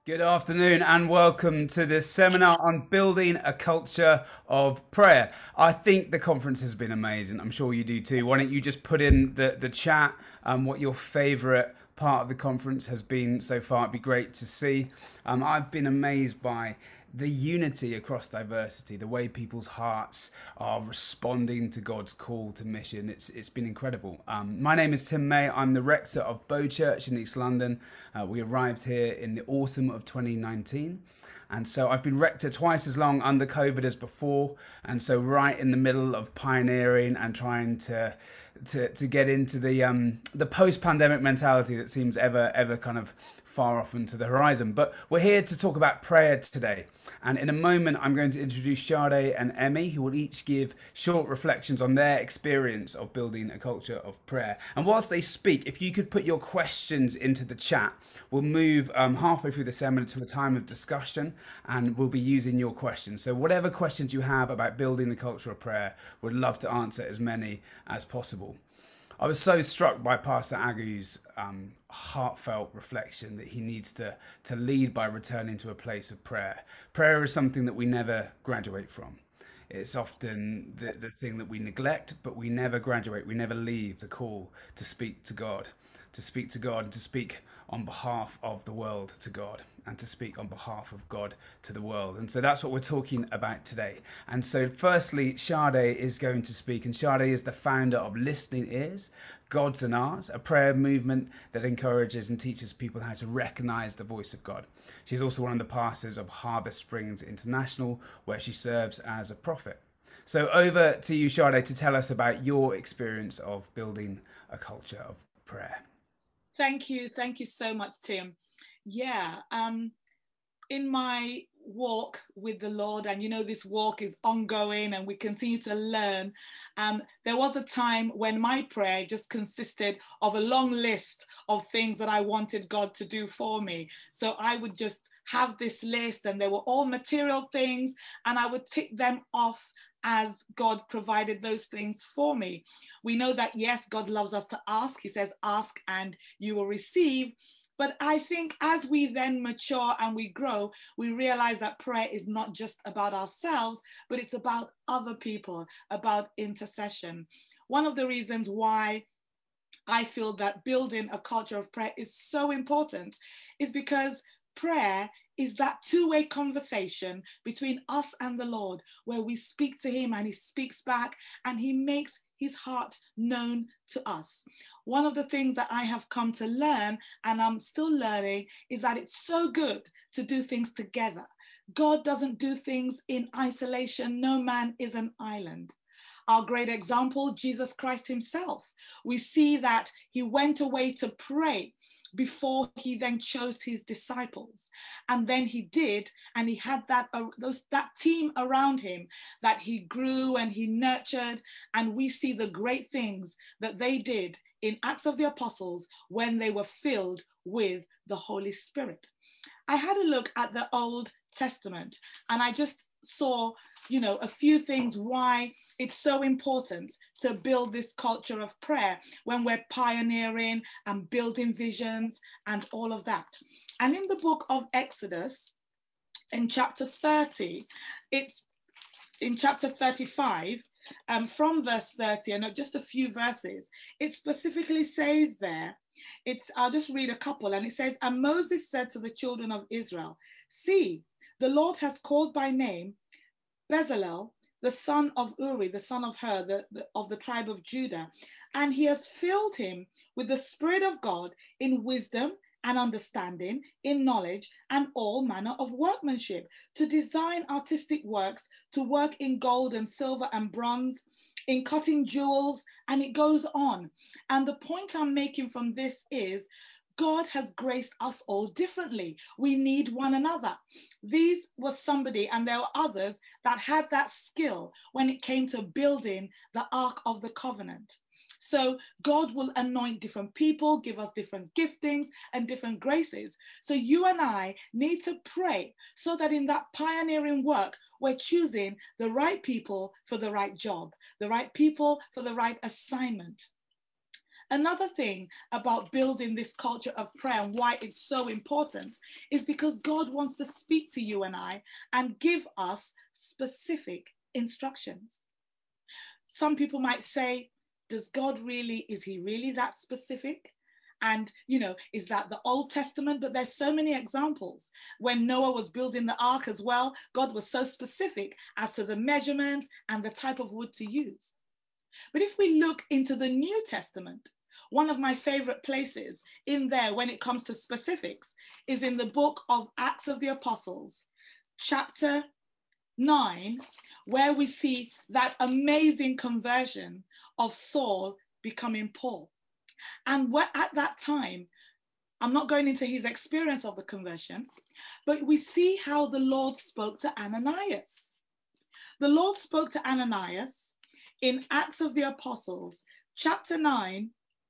Good afternoon and welcome to this seminar on building a culture of prayer. I think the conference has been amazing. I'm sure you do too. Why don't you just put in the chat what your favourite part of the conference has been so far? It'd be great to see. I've been amazed by the unity across diversity, the way people's hearts are responding to God's call to mission. It's been incredible. My name is Tim May. I'm the rector of Bow Church in East London. We arrived here in the autumn of 2019. And so I've been rector twice as long under COVID as before. And so right in the middle of pioneering and trying to get into the post-pandemic mentality that seems ever kind of far off into the horizon. But we're here to talk about prayer today. And in a moment, I'm going to introduce Sade and Emmy, who will each give short reflections on their experience of building a culture of prayer. And whilst they speak, if you could put your questions into the chat, we'll move halfway through the seminar to a time of discussion, and we'll be using your questions. So whatever questions you have about building the culture of prayer, we'd love to answer as many as possible. I was so struck by Pastor Agu's heartfelt reflection that he needs to lead by returning to a place of prayer. Prayer is something that we never graduate from. It's often the thing that we neglect, but we never graduate. We never leave the call to speak to God, to speak to God, and to speak on behalf of the world to God, and to speak on behalf of God to the world. And so that's what we're talking about today. And so firstly, Sade is going to speak, and Sade is the founder of Listening Ears, God's and Ours, a prayer movement that encourages and teaches people how to recognize the voice of God. She's also one of the pastors of Harvest Springs International, where she serves as a prophet. So over to you, Sade, to tell us about your experience of building a culture of prayer. Thank you. Thank you so much, Tim. Yeah, in my walk with the Lord, and this walk is ongoing and we continue to learn. There was a time when my prayer just consisted of a long list of things that I wanted God to do for me. So I would just have this list, and they were all material things, and I would tick them off as God provided those things for me. We know that, yes, God loves us to ask. He says, ask and you will receive. But I think as we then mature and we grow, we realize that prayer is not just about ourselves, but it's about other people, about intercession. One of the reasons why I feel that building a culture of prayer is so important is because prayer is that two-way conversation between us and the Lord, where we speak to him and he speaks back and he makes his heart known to us. One of the things that I have come to learn, and I'm still learning, is that it's so good to do things together. God doesn't do things in isolation. No man is an island. Our great example, Jesus Christ himself. We see that he went away to pray before he then chose his disciples. And then he did, and he had that team around him that he grew and he nurtured. And we see the great things that they did in Acts of the Apostles when they were filled with the Holy Spirit. I had a look at the Old Testament, and I just saw a few things why it's so important to build this culture of prayer when we're pioneering and building visions and all of that. And in the book of Exodus, in chapter 30, it's in chapter 35, from verse 30, and just a few verses, it specifically says there, I'll just read a couple, and it says, and Moses said to the children of Israel, see, the Lord has called by name Bezalel, the son of Uri, the son of Hur, of the tribe of Judah, and he has filled him with the Spirit of God in wisdom and understanding, in knowledge and all manner of workmanship, to design artistic works, to work in gold and silver and bronze, in cutting jewels, and it goes on. And the point I'm making from this is God has graced us all differently. We need one another. These was somebody, and there were others that had that skill when it came to building the Ark of the Covenant. So God will anoint different people, give us different giftings and different graces. So you and I need to pray so that in that pioneering work, we're choosing the right people for the right job, the right people for the right assignment. Another thing about building this culture of prayer and why it's so important is because God wants to speak to you and I and give us specific instructions. Some people might say, is he really that specific? And, is that the Old Testament? But there's so many examples. When Noah was building the ark as well, God was so specific as to the measurements and the type of wood to use. But if we look into the New Testament, one of my favorite places in there when it comes to specifics is in the book of Acts of the Apostles, chapter 9, where we see that amazing conversion of Saul becoming Paul. And at that time, I'm not going into his experience of the conversion, but we see how the Lord spoke to Ananias. The Lord spoke to Ananias in Acts of the Apostles, chapter 9,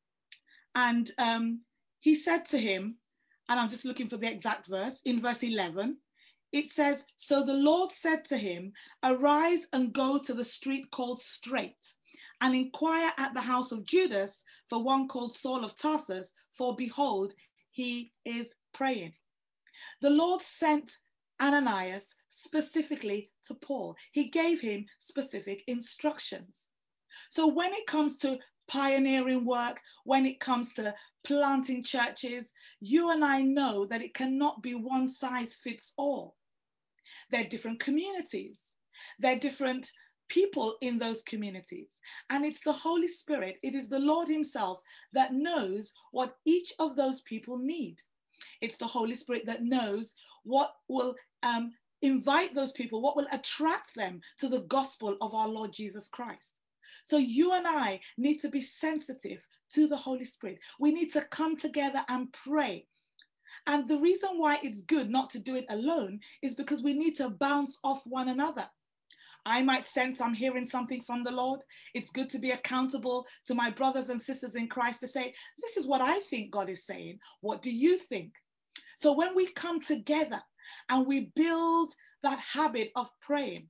and he said to him, and I'm just looking for the exact verse, in verse 11, it says, "So the Lord said to him, arise and go to the street called Straight, and inquire at the house of Judas for one called Saul of Tarsus, for behold, he is praying." The Lord sent Ananias specifically to Paul. He gave him specific instructions. So when it comes to pioneering work, when it comes to planting churches, you and I know that it cannot be one size fits all. There are different communities. There are different people in those communities. And it's the Holy Spirit, it is the Lord himself that knows what each of those people need. It's the Holy Spirit that knows what will invite those people, what will attract them to the gospel of our Lord Jesus Christ. So you and I need to be sensitive to the Holy Spirit. We need to come together and pray. And the reason why it's good not to do it alone is because we need to bounce off one another. I might sense I'm hearing something from the Lord. It's good to be accountable to my brothers and sisters in Christ to say, this is what I think God is saying. What do you think? So when we come together and we build that habit of praying,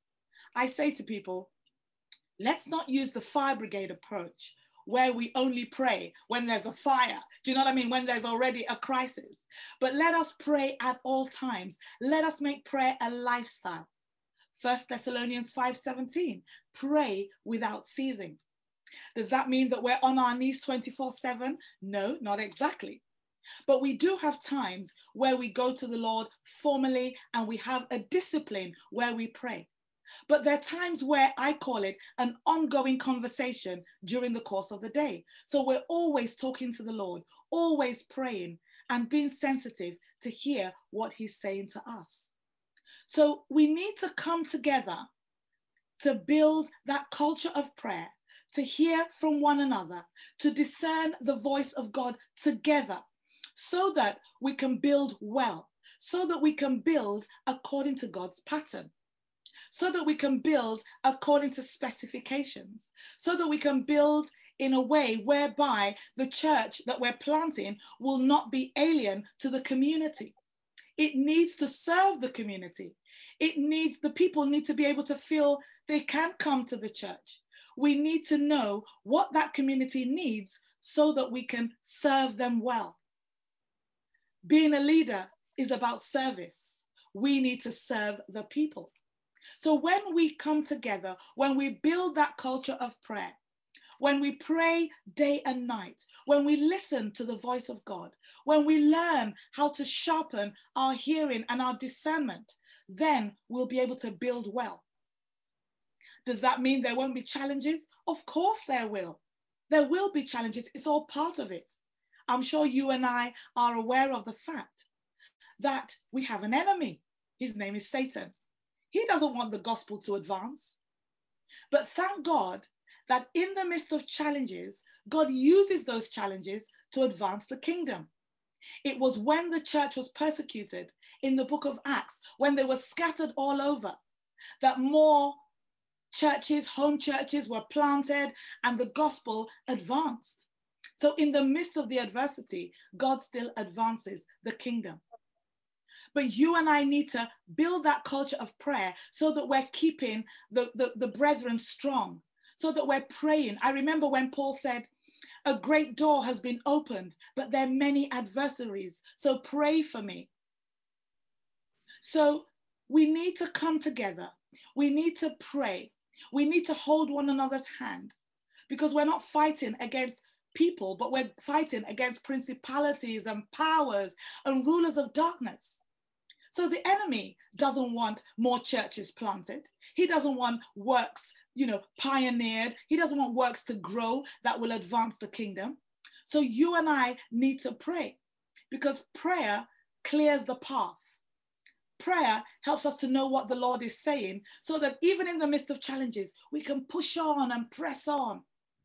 I say to people, let's not use the fire brigade approach where we only pray when there's a fire. Do you know what I mean? When there's already a crisis. But let us pray at all times. Let us make prayer a lifestyle. 1 Thessalonians 5:17, pray without ceasing. Does that mean that we're on our knees 24/7? No, not exactly. But we do have times where we go to the Lord formally and we have a discipline where we pray. But there are times where I call it an ongoing conversation during the course of the day. So we're always talking to the Lord, always praying and being sensitive to hear what he's saying to us. So we need to come together to build that culture of prayer, to hear from one another, to discern the voice of God together, so that we can build well, so that we can build according to God's pattern, so that we can build according to specifications, so that we can build in a way whereby the church that we're planting will not be alien to the community. It needs to serve the community. The people need to be able to feel they can come to the church. We need to know what that community needs so that we can serve them well. Being a leader is about service. We need to serve the people. So when we come together, when we build that culture of prayer, when we pray day and night, when we listen to the voice of God, when we learn how to sharpen our hearing and our discernment, then we'll be able to build well. Does that mean there won't be challenges? Of course there will. There will be challenges. It's all part of it. I'm sure you and I are aware of the fact that we have an enemy. His name is Satan. He doesn't want the gospel to advance. But thank God that in the midst of challenges, God uses those challenges to advance the kingdom. It was when the church was persecuted in the book of Acts, when they were scattered all over, that more churches, home churches were planted and the gospel advanced. So in the midst of the adversity, God still advances the kingdom. But you and I need to build that culture of prayer so that we're keeping the brethren strong, so that we're praying. I remember when Paul said, A great door has been opened, but there are many adversaries. So pray for me. So we need to come together. We need to pray. We need to hold one another's hand, because we're not fighting against people, but we're fighting against principalities and powers and rulers of darkness. So the enemy doesn't want more churches planted. He doesn't want works, pioneered. He doesn't want works to grow that will advance the kingdom. So you and I need to pray, because prayer clears the path. Prayer helps us to know what the Lord is saying, so that even in the midst of challenges, we can push on and press on.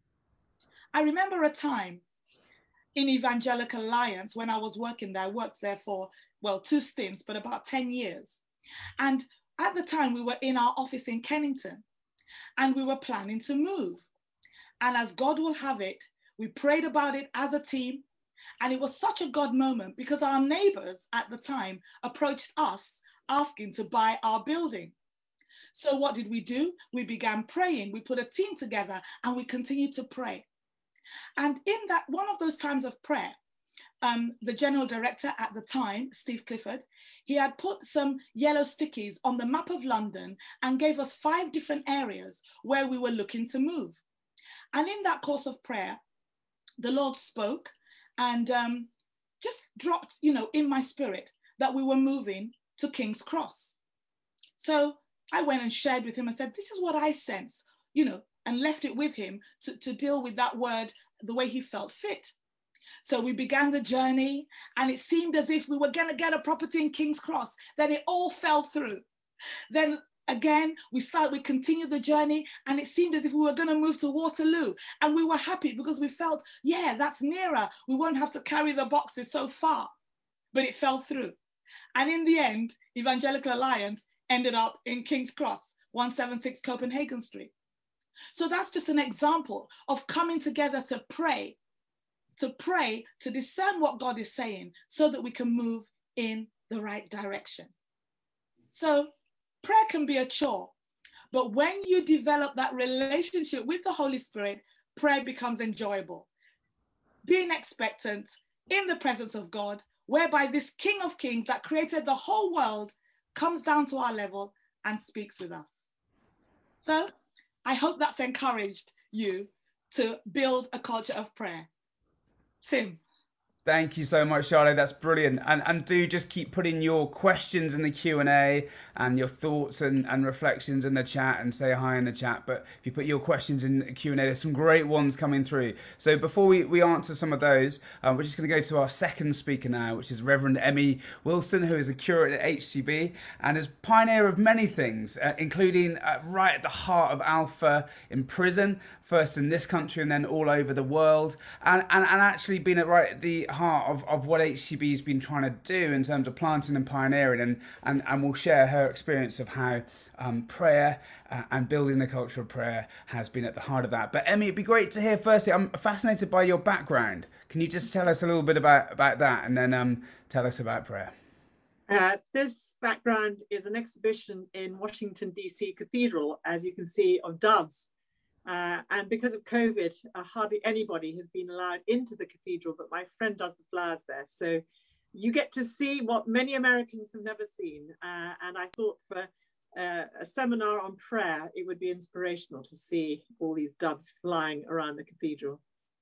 I remember a time in Evangelical Alliance when I was working there. I worked there for, 2 stints, but about 10 years. And at the time, we were in our office in Kennington, and we were planning to move. And as God will have it, we prayed about it as a team. And it was such a God moment, because our neighbors at the time approached us asking to buy our building. So what did we do? We began praying. We put a team together and we continued to pray. And in that one of those times of prayer, the general director at the time, Steve Clifford, he had put some yellow stickies on the map of London and gave us 5 different areas where we were looking to move. And in that course of prayer, the Lord spoke and just dropped, in my spirit that we were moving to King's Cross. So I went and shared with him and said, this is what I sense, and left it with him to deal with that word the way he felt fit. So we began the journey, and it seemed as if we were going to get a property in King's Cross. Then it all fell through. Then again, we continued the journey, and it seemed as if we were going to move to Waterloo. And we were happy because we felt, that's nearer. We won't have to carry the boxes so far. But it fell through. And in the end, Evangelical Alliance ended up in King's Cross, 176 Copenhagen Street. So that's just an example of coming together to pray, to discern what God is saying, so that we can move in the right direction. So prayer can be a chore, but when you develop that relationship with the Holy Spirit, prayer becomes enjoyable. Being expectant in the presence of God, whereby this King of Kings that created the whole world comes down to our level and speaks with us. So I hope that's encouraged you to build a culture of prayer. Tim. Thank you so much, Charlotte. That's brilliant. And do just keep putting your questions in the Q&A and your thoughts and reflections in the chat, and say hi in the chat. But if you put your questions in the Q&A, there's some great ones coming through. So before we answer some of those, we're just going to go to our second speaker now, which is Reverend Emmy Wilson, who is a curate at HCB and is pioneer of many things, including right at the heart of Alpha in prison, first in this country and then all over the world, and actually been right at the heart of what HCB has been trying to do in terms of planting and pioneering, and we'll share her experience of how prayer and building the culture of prayer has been at the heart of that. But Emmy, it'd be great to hear firstly, I'm fascinated by your background. Can you just tell us a little bit about that, and then tell us about prayer? This background is an exhibition in Washington, D.C. Cathedral, as you can see, of doves. And because of COVID, hardly anybody has been allowed into the cathedral, but my friend does the flowers there. So you get to see what many Americans have never seen. And I thought for a seminar on prayer, it would be inspirational to see all these doves flying around the cathedral.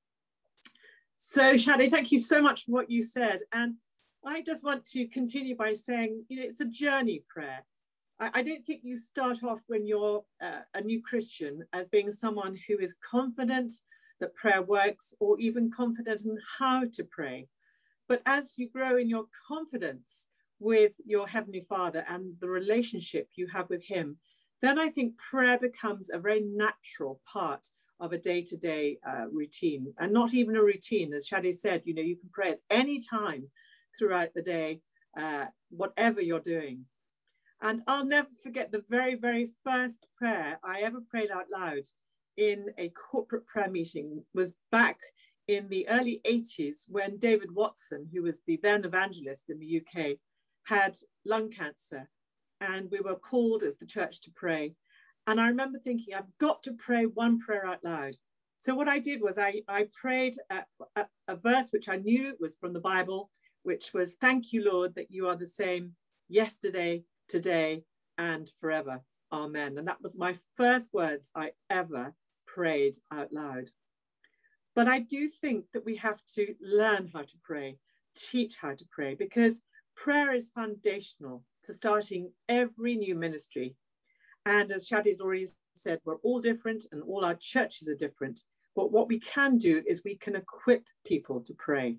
So Shadi, thank you so much for what you said. And I just want to continue by saying, it's a journey, prayer. I don't think you start off when you're a new Christian as being someone who is confident that prayer works, or even confident in how to pray. But as you grow in your confidence with your Heavenly Father and the relationship you have with Him, then I think prayer becomes a very natural part of a day-to-day routine, and not even a routine. As Shadi said, you can pray at any time throughout the day, whatever you're doing. And I'll never forget the very, very first prayer I ever prayed out loud in a corporate prayer meeting was back in the early 80s, when David Watson, who was the then evangelist in the UK, had lung cancer. And we were called as the church to pray. And I remember thinking, I've got to pray one prayer out loud. So what I did was I prayed a verse which I knew was from the Bible, which was, "Thank you, Lord, that you are the same yesterday, today, and forever. Amen." And that was my first words I ever prayed out loud. But I do think that we have to learn how to pray, teach how to pray, because prayer is foundational to starting every new ministry. And as Shadi's already said, we're all different and all our churches are different. But what we can do is we can equip people to pray.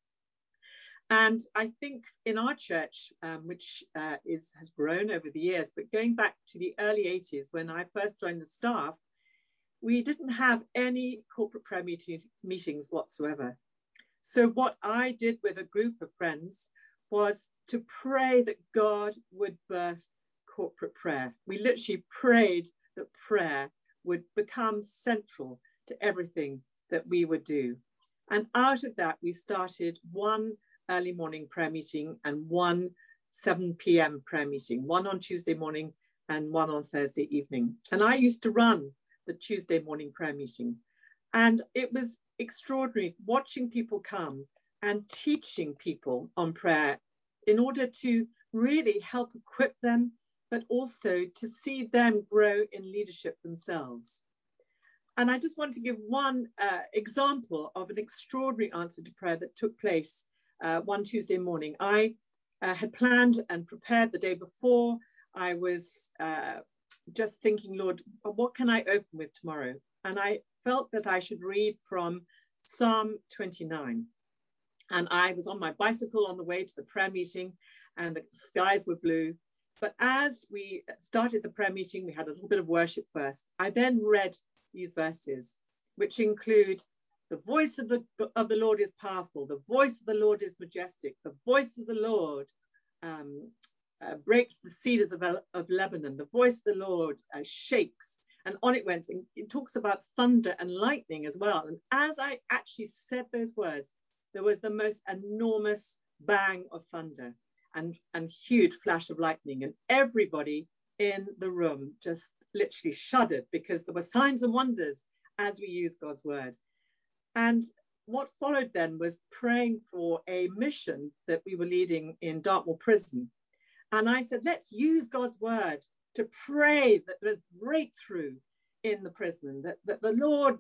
And I think in our church, which has grown over the years, but going back to the early 80s, when I first joined the staff, we didn't have any corporate prayer meetings whatsoever. So what I did with a group of friends was to pray that God would birth corporate prayer. We literally prayed that prayer would become central to everything that we would do. And out of that, we started one early morning prayer meeting and one 7 p.m. prayer meeting, one on Tuesday morning and one on Thursday evening. And I used to run the Tuesday morning prayer meeting. And it was extraordinary watching people come and teaching people on prayer in order to really help equip them, but also to see them grow in leadership themselves. And I just want to give one example of an extraordinary answer to prayer that took place one Tuesday morning. I had planned and prepared the day before. I was just thinking, Lord, what can I open with tomorrow? And I felt that I should read from Psalm 29. And I was on my bicycle on the way to the prayer meeting, and the skies were blue. But as we started the prayer meeting, we had a little bit of worship first. I then read these verses, which include, "The voice of the Lord is powerful. The voice of the Lord is majestic. The voice of the Lord breaks the cedars of Lebanon. The voice of the Lord shakes." And on it went. And it talks about thunder and lightning as well. And as I actually said those words, there was the most enormous bang of thunder and huge flash of lightning. And everybody in the room just literally shuddered, because there were signs and wonders as we use God's word. And what followed then was praying for a mission that we were leading in Dartmoor Prison. And I said, let's use God's word to pray that there's breakthrough in the prison, that the Lord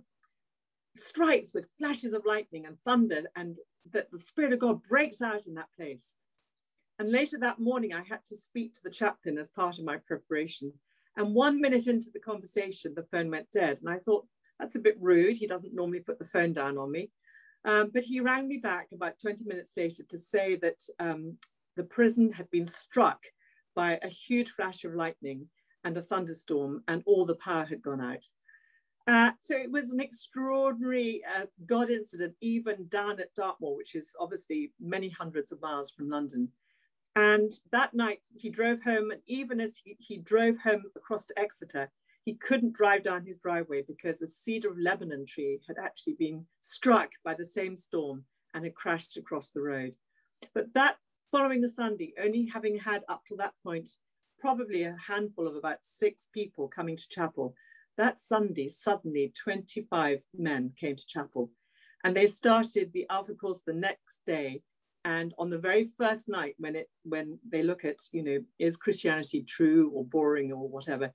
strikes with flashes of lightning and thunder, and that the Spirit of God breaks out in that place. And later that morning, I had to speak to the chaplain as part of my preparation. And 1 minute into the conversation, the phone went dead. And I thought, that's a bit rude. He doesn't normally put the phone down on me. But he rang me back about 20 minutes later to say that the prison had been struck by a huge flash of lightning and a thunderstorm, and all the power had gone out. So it was an extraordinary God incident, even down at Dartmoor, which is obviously many hundreds of miles from London. And that night he drove home, and even as he drove home across to Exeter, he couldn't drive down his driveway because a cedar of Lebanon tree had actually been struck by the same storm and had crashed across the road. But that following the Sunday, only having had up to that point probably a handful of about 6 people coming to chapel, that Sunday suddenly 25 men came to chapel, and they started the Alpha course the next day. And on the very first night, when they look at, is Christianity true or boring or whatever,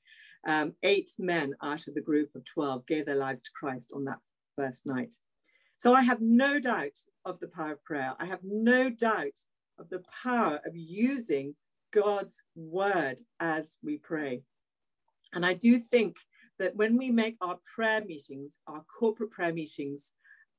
8 men out of the group of 12 gave their lives to Christ on that first night. So I have no doubt of the power of prayer. I have no doubt of the power of using God's word as we pray. And I do think that when we make our prayer meetings, our corporate prayer meetings,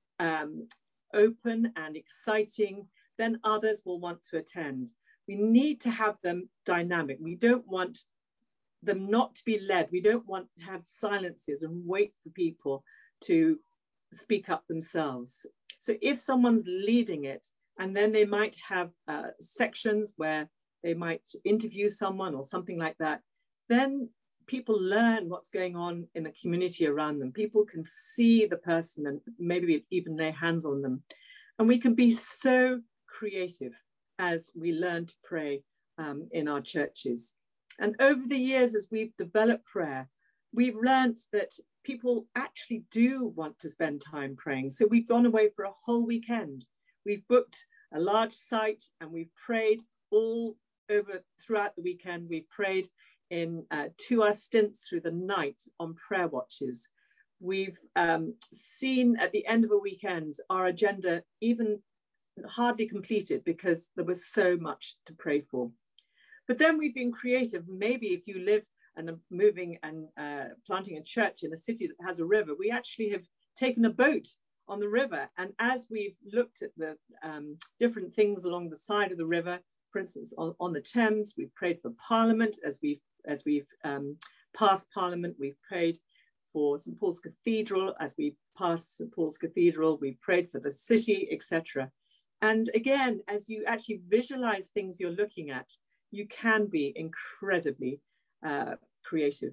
open and exciting, then others will want to attend. We need to have them dynamic. We don't want them not to be led. We don't want to have silences and wait for people to speak up themselves. So if someone's leading it, and then they might have sections where they might interview someone or something like that, then people learn what's going on in the community around them. People can see the person and maybe even lay hands on them. And we can be so creative as we learn to pray in our churches. And over the years, as we've developed prayer, we've learned that people actually do want to spend time praying. So we've gone away for a whole weekend. We've booked a large site and we've prayed all over throughout the weekend. We've prayed in 2-hour stints through the night on prayer watches. We've seen at the end of a weekend our agenda even hardly completed because there was so much to pray for. But then we've been creative. Maybe if you live and are moving and planting a church in a city that has a river, we actually have taken a boat on the river. And as we've looked at the different things along the side of the river, for instance, on the Thames, we've prayed for Parliament. As we've passed Parliament, we've prayed for St. Paul's Cathedral. As we passed St. Paul's Cathedral, we prayed for the city, etc. And again, as you actually visualize things you're looking at, you can be incredibly creative.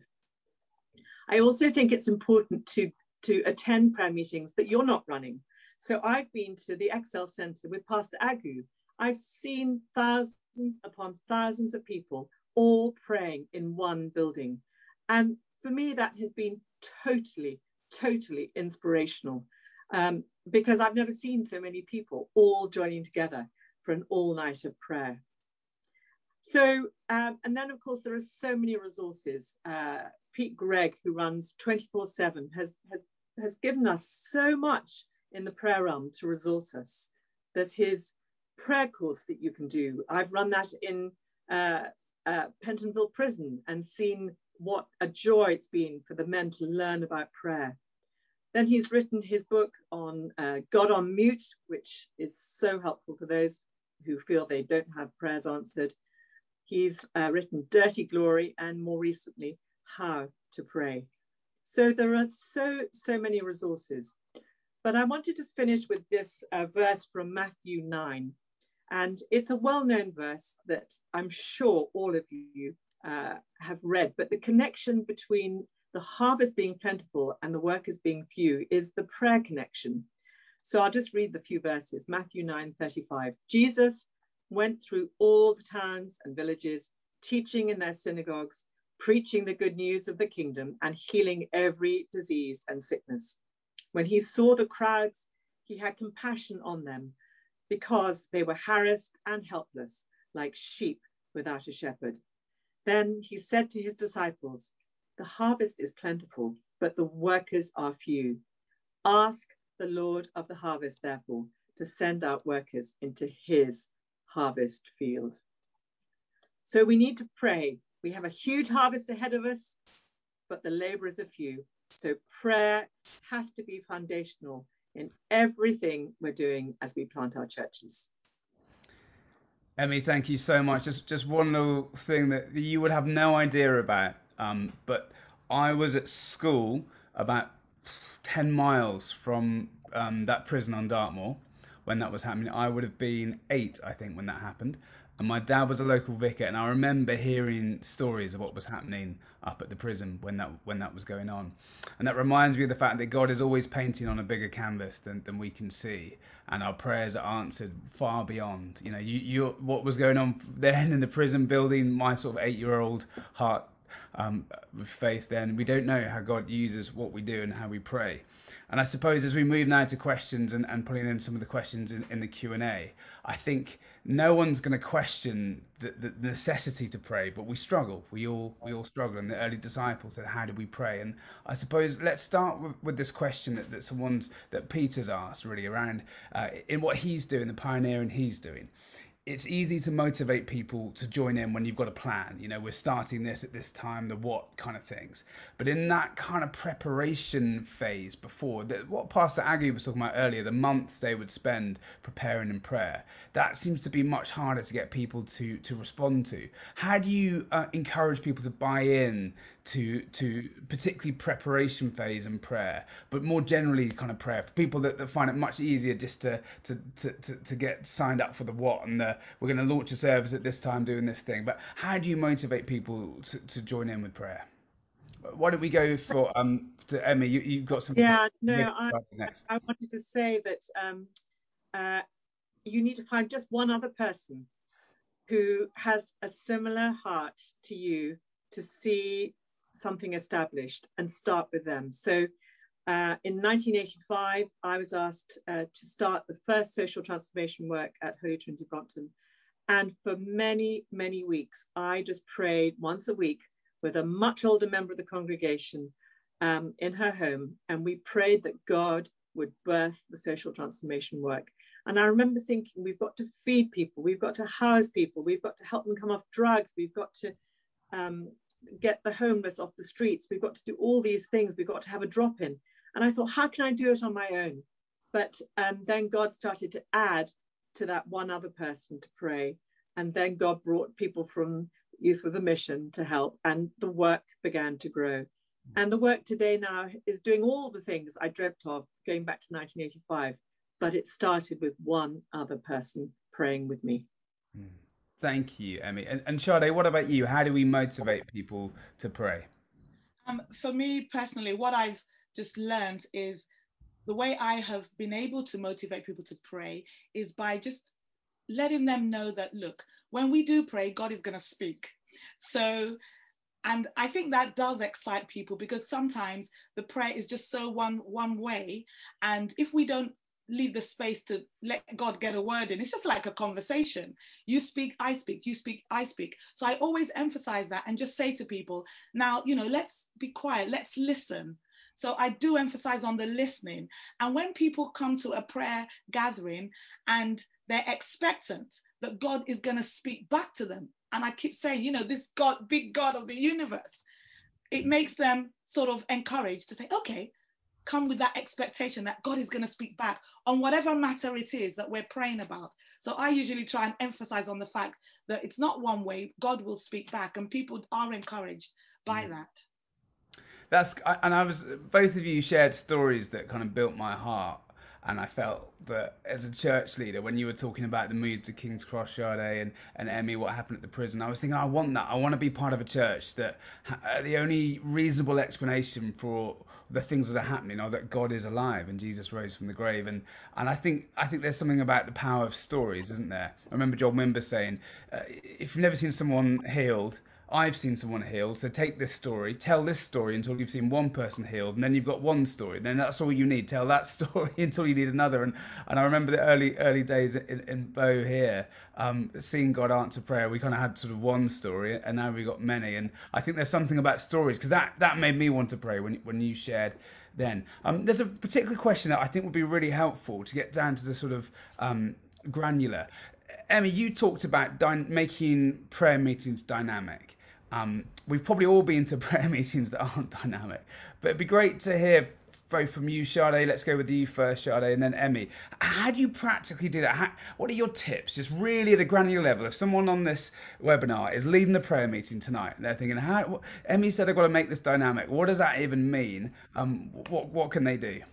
I also think it's important to attend prayer meetings that you're not running. So I've been to the Excel Centre with Pastor Agu. I've seen thousands upon thousands of people all praying in one building. And for me, that has been totally inspirational, because I've never seen so many people all joining together for an all night of prayer. So, and then of course, there are so many resources. Pete Gregg, who runs 24/7, has given us so much in the prayer realm to resource us. There's his prayer course that you can do. I've run that in Pentonville Prison and seen what a joy it's been for the men to learn about prayer. Then he's written his book on God on Mute, which is so helpful for those who feel they don't have prayers answered. He's written Dirty Glory, and more recently, How to Pray. So there are so many resources. But I want to just finish with this verse from Matthew 9. And it's a well-known verse that I'm sure all of you have read. But the connection between the harvest being plentiful and the workers being few is the prayer connection. So I'll just read the few verses. Matthew 9:35. Jesus went through all the towns and villages, teaching in their synagogues, preaching the good news of the kingdom, and healing every disease and sickness. When he saw the crowds, he had compassion on them, because they were harassed and helpless, like sheep without a shepherd. Then he said to his disciples, "The harvest is plentiful, but the workers are few. Ask the Lord of the harvest, therefore, to send out workers into his harvest field." So we need to pray. We have a huge harvest ahead of us, but the laborers are few. So prayer has to be foundational in everything we're doing as we plant our churches. Emmy, thank you so much. Just one little thing that you would have no idea about, but I was at school about 10 miles from that prison on Dartmoor when that was happening. I would have been 8, I think, when that happened. And my dad was a local vicar, and I remember hearing stories of what was happening up at the prison when that was going on. And that reminds me of the fact that God is always painting on a bigger canvas than we can see, and our prayers are answered far beyond. You know, what was going on then in the prison building, my sort of 8-year-old heart with faith then. We don't know how God uses what we do and how we pray. And I suppose as we move now to questions and putting in some of the questions in the Q&A, I think no one's going to question the necessity to pray, but we struggle. We all struggle. And the early disciples said, how do we pray? And I suppose let's start with this question that Peter's asked, really, around in what he's doing, the pioneering he's doing. It's easy to motivate people to join in when you've got a plan. You know, we're starting this at this time, the what kind of things. But in that kind of preparation phase before, what Pastor Agu was talking about earlier, the months they would spend preparing in prayer, that seems to be much harder to get people to respond to. How do you encourage people to buy in to particularly preparation phase and prayer, but more generally kind of prayer for people that find it much easier just to get signed up for the what and we're going to launch a service at this time doing this thing. But how do you motivate people to join in with prayer? Why don't we go for to Emmy? You've got some. Yeah, no, I wanted to say that you need to find just one other person who has a similar heart to you to see something established and start with them. So in 1985, I was asked to start the first social transformation work at Holy Trinity Brompton. And for many, many weeks, I just prayed once a week with a much older member of the congregation in her home. And we prayed that God would birth the social transformation work. And I remember thinking, we've got to feed people, we've got to house people, we've got to help them come off drugs, we've got to get the homeless off the streets, we've got to do all these things, we've got to have a drop-in. And I thought, how can I do it on my own? But then God started to add to that one other person to pray. And then God brought people from Youth with a Mission to help, and the work began to grow. And the work today now is doing all the things I dreamt of going back to 1985, but it started with one other person praying with me. Thank you, Emmy. And Sade, what about you? How do we motivate people to pray? For me personally, what I've just learned is the way I have been able to motivate people to pray is by just letting them know that, look, when we do pray, God is going to speak. So, and I think that does excite people, because sometimes the prayer is just so one way. And if we don't leave the space to let God get a word in, it's just like a conversation. You speak, I speak, you speak, I speak. So I always emphasize that and just say to people, now, let's be quiet, let's listen. So I do emphasize on the listening. And when people come to a prayer gathering and they're expectant that God is going to speak back to them, and I keep saying, this God, big God of the universe, it makes them sort of encouraged to say, okay, come with that expectation that God is going to speak back on whatever matter it is that we're praying about. So I usually try and emphasize on the fact that it's not one way, God will speak back, and people are encouraged by that. Both of you shared stories that kind of built my heart, and I felt that as a church leader, when you were talking about the move to King's Cross, Sade, and Emmy, what happened at the prison, I was thinking, I want that. I want to be part of a church that the only reasonable explanation for the things that are happening are that God is alive and Jesus rose from the grave. And I think there's something about the power of stories, isn't there? I remember John Wimber saying, if you've never seen someone healed, I've seen someone healed, so take this story, tell this story until you've seen one person healed, and then you've got one story, and then that's all you need. Tell that story until you need another. And I remember the early days in Bow here, seeing God answer prayer. We kind of had sort of one story, and now we've got many. And I think there's something about stories, because that made me want to pray when you shared then. There's a particular question that I think would be really helpful to get down to the sort of granular. Emmy, you talked about making prayer meetings dynamic. We've probably all been to prayer meetings that aren't dynamic, but it'd be great to hear both from you, Sade. Let's go with you first, Sade, and then Emmy. How do you practically do that? What are your tips, just really at a granular level? If someone on this webinar is leading the prayer meeting tonight and they're thinking, Emmy said I've got to make this dynamic. What does that even mean? What can they do?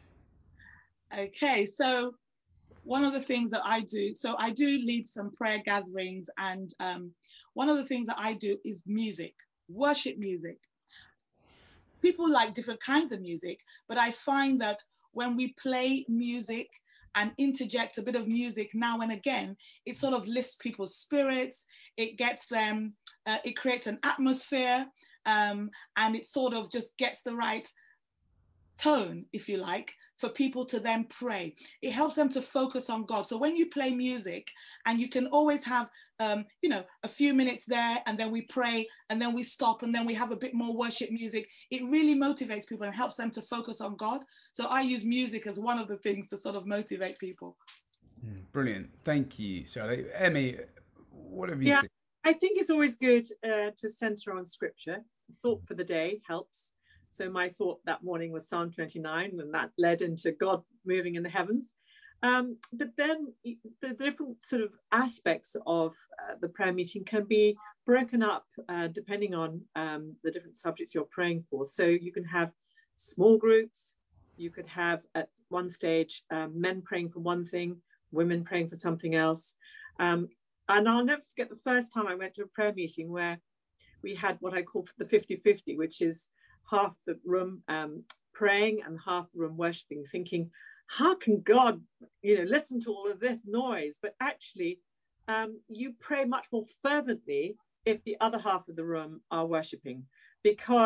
Okay, so one of the things that I do, so I do lead some prayer gatherings, and one of the things that I do is music, worship music. People like different kinds of music, but I find that when we play music and interject a bit of music now and again, it sort of lifts people's spirits, it gets them, it creates an atmosphere, and it sort of just gets the right tone, if you like, for people to then pray. It helps them to focus on God. So when you play music, and you can always have, a few minutes there, and then we pray, and then we stop, and then we have a bit more worship music, it really motivates people and helps them to focus on God. So I use music as one of the things to sort of motivate people. Brilliant. Thank you, Charlie. Emmy, what have you seen? I think it's always good to center on scripture. Thought for the day helps. So my thought that morning was Psalm 29, and that led into God moving in the heavens. But then the different sort of aspects of the prayer meeting can be broken up depending on the different subjects you're praying for. So you can have small groups. You could have at one stage men praying for one thing, women praying for something else. And I'll never forget the first time I went to a prayer meeting where we had what I call the 50-50, which is half the room praying and half the room worshiping, thinking, how can God, listen to all of this noise? But actually, you pray much more fervently if the other half of the room are worshiping, because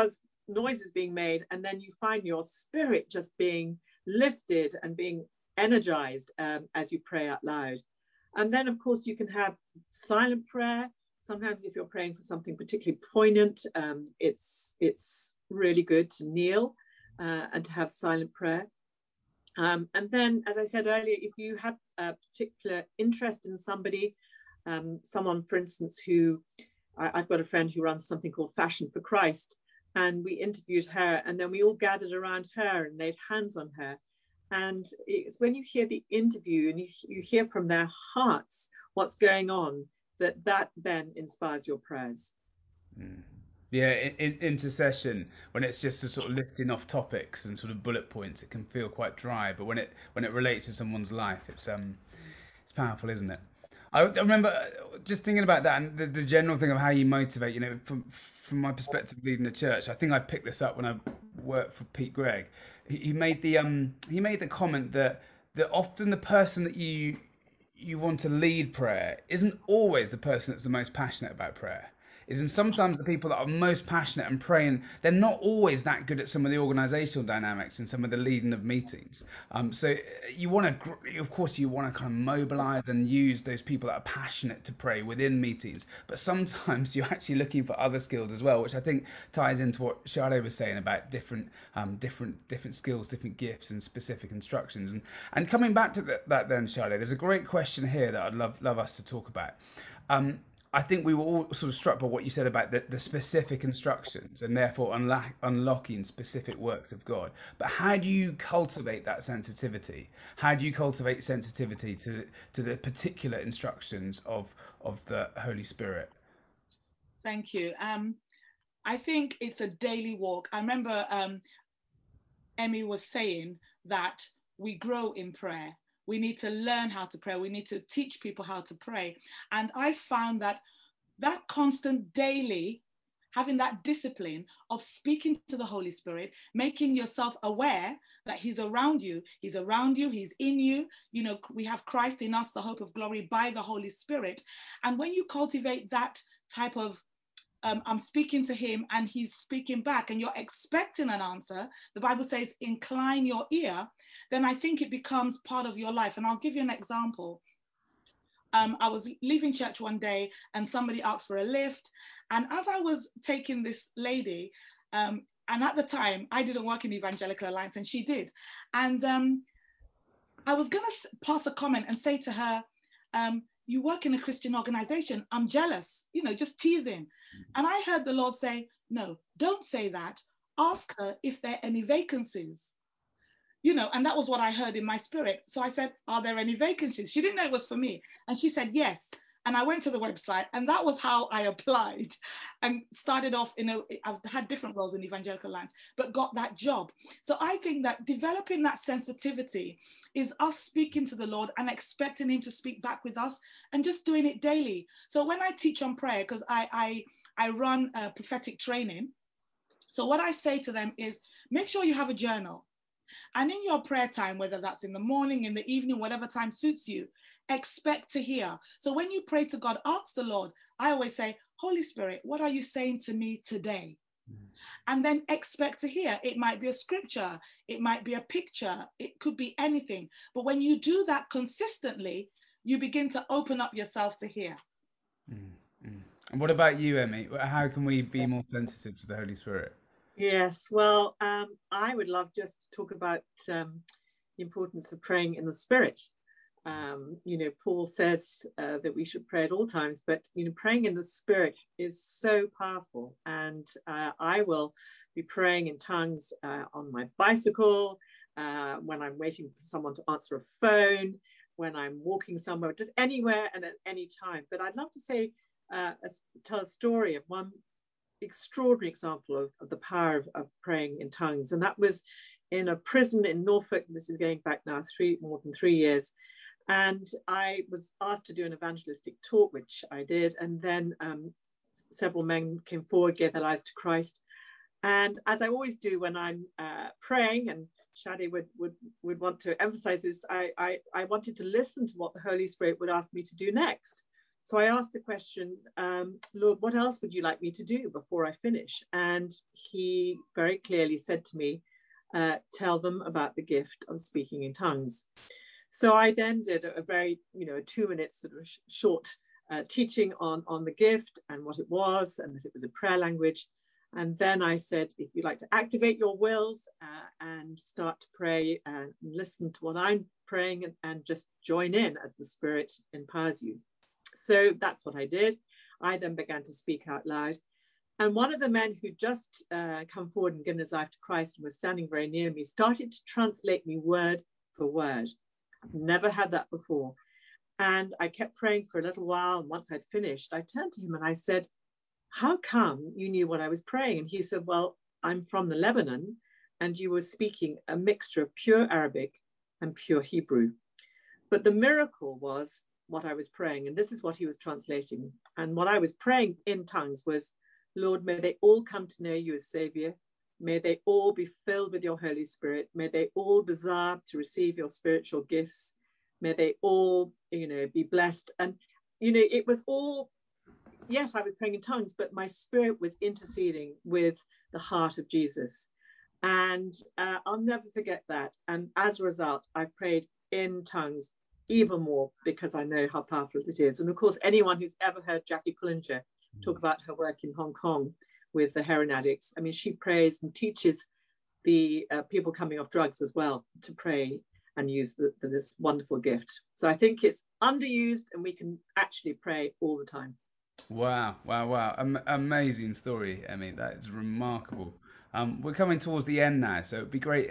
noises being made, and then you find your spirit just being lifted and being energized as you pray out loud. And then, of course, you can have silent prayer. Sometimes if you're praying for something particularly poignant, it's really good to kneel and to have silent prayer. And then, as I said earlier, if you have a particular interest in somebody, someone, for instance, who I've got a friend who runs something called Fashion for Christ, and we interviewed her, and then we all gathered around her and laid hands on her. And it's when you hear the interview and you hear from their hearts what's going on, that then inspires your prayers. Yeah, intercession, when it's just a sort of listing off topics and sort of bullet points, it can feel quite dry. But when it relates to someone's life, it's powerful, isn't it? I remember just thinking about that and the general thing of how you motivate. From my perspective, leading the church, I think I picked this up when I worked for Pete Greig. He made the comment that often the person that you want to lead prayer isn't always the person that's the most passionate about prayer. And sometimes the people that are most passionate and praying, they're not always that good at some of the organizational dynamics and some of the leading of meetings. So you want to, of course, you want to kind of mobilize and use those people that are passionate to pray within meetings. But sometimes you're actually looking for other skills as well, which I think ties into what Sade was saying about different skills, different gifts, and specific instructions. And coming back to that then, Sade, there's a great question here that I'd love us to talk about. I think we were all sort of struck by what you said about the specific instructions and therefore unlocking specific works of God. But how do you cultivate that sensitivity? How do you cultivate sensitivity to the particular instructions of the Holy Spirit? Thank you. I think it's a daily walk. I remember Emmy was saying that we grow in prayer. We need to learn how to pray. We need to teach people how to pray. And I found that constant daily, having that discipline of speaking to the Holy Spirit, making yourself aware that he's around you, he's in you. We have Christ in us, the hope of glory, by the Holy Spirit. And when you cultivate that type of I'm speaking to him and he's speaking back and you're expecting an answer, the Bible says, incline your ear, then I think it becomes part of your life. And I'll give you an example. I was leaving church one day and somebody asked for a lift. And as I was taking this lady, and at the time I didn't work in the Evangelical Alliance and she did. And I was going to pass a comment and say to her, you work in a Christian organization. I'm jealous, just teasing. And I heard the Lord say, no, don't say that. Ask her if there are any vacancies, and that was what I heard in my spirit. So I said, are there any vacancies? She didn't know it was for me. And she said, yes. And I went to the website and that was how I applied and started off I've had different roles in the Evangelical Alliance, but got that job. So I think that developing that sensitivity is us speaking to the Lord and expecting him to speak back with us and just doing it daily. So when I teach on prayer, because I run prophetic training. So what I say to them is make sure you have a journal. And in your prayer time, whether that's in the morning, in the evening, whatever time suits you, expect to hear. So when you pray to God, ask the Lord. I always say, Holy Spirit, what are you saying to me today? And then expect to hear. It might be a scripture. It might be a picture. It could be anything. But when you do that consistently, you begin to open up yourself to hear. And what about you, Emmy? How can we be more sensitive to the Holy Spirit? Yes, well, I would love just to talk about the importance of praying in the Spirit. Paul says that we should pray at all times, but praying in the Spirit is so powerful. And I will be praying in tongues on my bicycle, when I'm waiting for someone to answer a phone, when I'm walking somewhere, just anywhere and at any time. But I'd love to say, tell a story of one extraordinary example of the power of praying in tongues, and that was in a prison in Norfolk. This is going back now more than 3 years, and I was asked to do an evangelistic talk, which I did, and then several men came forward, gave their lives to Christ. And as I always do when I'm praying, and Sade would want to emphasize this, I wanted to listen to what the Holy Spirit would ask me to do next. So I asked the question, Lord, what else would you like me to do before I finish? And he very clearly said to me, tell them about the gift of speaking in tongues. So I then did a very, 2-minute sort of short teaching on the gift and what it was, and that it was a prayer language. And then I said, if you'd like to activate your wills and start to pray and listen to what I'm praying and just join in as the Spirit empowers you. So that's what I did. I then began to speak out loud. And one of the men who just come forward and given his life to Christ and was standing very near me started to translate me word for word. I've never had that before. And I kept praying for a little while. And once I'd finished, I turned to him and I said, how come you knew what I was praying? And he said, well, I'm from the Lebanon, and you were speaking a mixture of pure Arabic and pure Hebrew. But the miracle was what I was praying. And this is what he was translating. And what I was praying in tongues was, Lord, may they all come to know you as Savior. May they all be filled with your Holy Spirit. May they all desire to receive your spiritual gifts. May they all, be blessed. And, it was all, yes, I was praying in tongues, but my spirit was interceding with the heart of Jesus. And I'll never forget that. And as a result, I've prayed in tongues even more because I know how powerful it is. And of course, anyone who's ever heard Jackie Pullinger talk about her work in Hong Kong with the heroin addicts, I mean, she prays and teaches the people coming off drugs as well to pray and use this wonderful gift. So I think it's underused and we can actually pray all the time. Wow. Amazing story, Emmy. That is remarkable. We're coming towards the end now, so it'd be great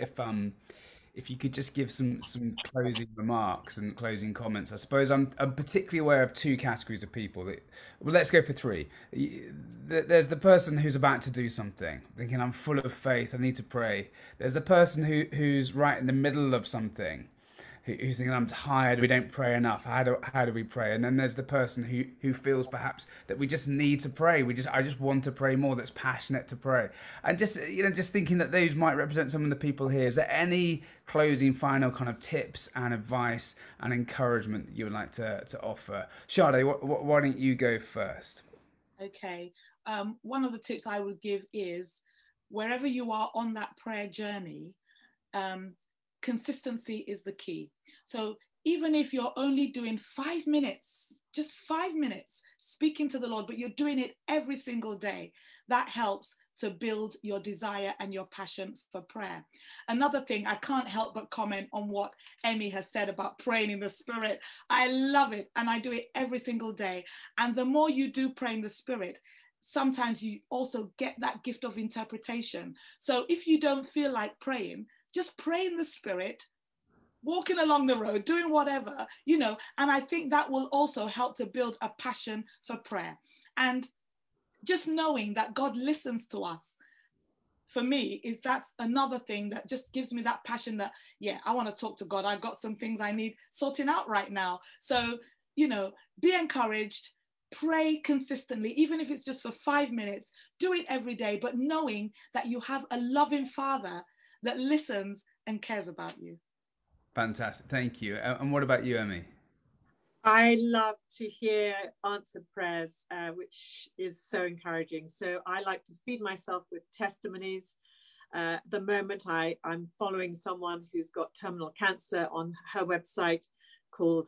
if you could just give some closing remarks and closing comments. I suppose I'm particularly aware of 2 categories of people. Well, let's go for 3. There's the person who's about to do something, thinking I'm full of faith, I need to pray. There's the person who's right in the middle of something, who's thinking I'm tired, we don't pray enough. How do we pray? And then there's the person who feels perhaps that we just need to pray. I just want to pray more. That's passionate to pray. And just thinking that those might represent some of the people here. Is there any closing final kind of tips and advice and encouragement that you would like to offer? Sade, why don't you go first? Okay. One of the tips I would give is wherever you are on that prayer journey, consistency is the key. So even if you're only doing 5 minutes, just 5 minutes speaking to the Lord, but you're doing it every single day, that helps to build your desire and your passion for prayer. Another thing, I can't help but comment on what Emmy has said about praying in the Spirit. I love it, and I do it every single day. And the more you do pray in the Spirit, sometimes you also get that gift of interpretation. So if you don't feel like praying, just pray in the Spirit, walking along the road, doing whatever, and I think that will also help to build a passion for prayer. And just knowing that God listens to us, for me, that's another thing that just gives me that passion that, yeah, I want to talk to God. I've got some things I need sorting out right now. So, be encouraged, pray consistently, even if it's just for 5 minutes, do it every day, but knowing that you have a loving Father that listens and cares about you. Fantastic. Thank you. And what about you, Emmy? I love to hear answered prayers, which is so encouraging. So I like to feed myself with testimonies. The moment I'm following someone who's got terminal cancer on her website called,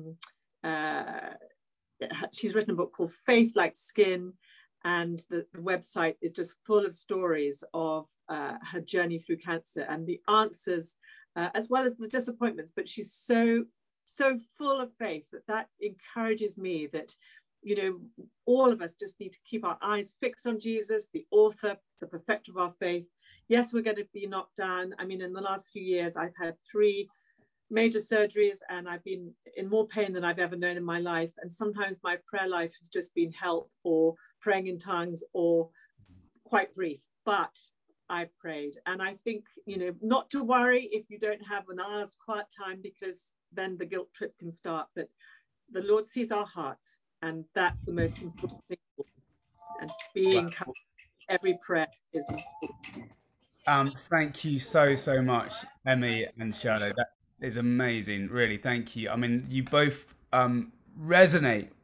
she's written a book called Faith Like Skin. And the website is just full of stories of her journey through cancer and the answers, as well as the disappointments. But she's so full of faith that encourages me that, all of us just need to keep our eyes fixed on Jesus, the author, the perfecter of our faith. Yes, we're going to be knocked down. I mean, in the last few years, I've had 3 major surgeries and I've been in more pain than I've ever known in my life. And sometimes my prayer life has just been help or praying in tongues or quite brief, but I prayed. And I think, not to worry if you don't have an hour's quiet time, because then the guilt trip can start. But the Lord sees our hearts, and that's the most important thing. And being every prayer is important. Thank you so much, Emmy and Sade. That is amazing, really. Thank you. I mean, you both resonate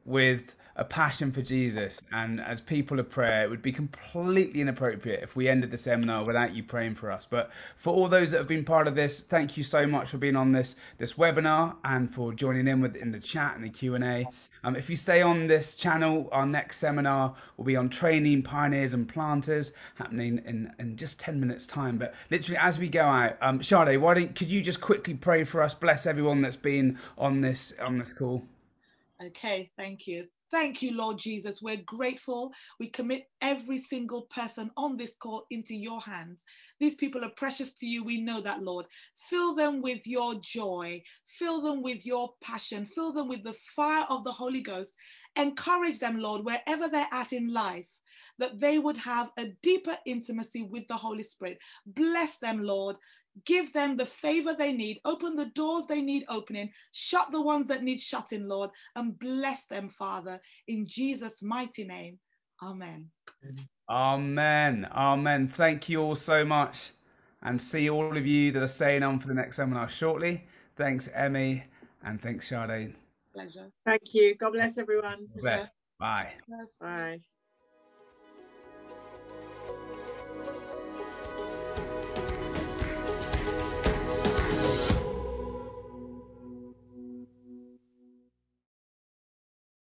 with a passion for Jesus and as people of prayer, it would be completely inappropriate if we ended the seminar without you praying for us. But for all those that have been part of this, thank you so much for being on this webinar and for joining in the chat and the Q&A. If you stay on this channel, our next seminar will be on training pioneers and planters, happening in just 10 minutes time. But literally as we go out, Sade, could you just quickly pray for us, bless everyone that's been on this call? Okay, thank you. Thank you, Lord Jesus. We're grateful. We commit every single person on this call into your hands. These people are precious to you. We know that, Lord. Fill them with your joy. Fill them with your passion. Fill them with the fire of the Holy Ghost. Encourage them, Lord, wherever they're at in life, that they would have a deeper intimacy with the Holy Spirit. Bless them, Lord. Give them the favor they need. Open the doors they need opening. Shut the ones that need shutting, Lord, and bless them, Father, in Jesus' mighty name. Amen. Amen. Amen. Thank you all so much, and see all of you that are staying on for the next seminar shortly. Thanks, Emmy, and thanks, Sade. Pleasure. Thank you. God bless everyone. Bless. Bye. Bless. Bye.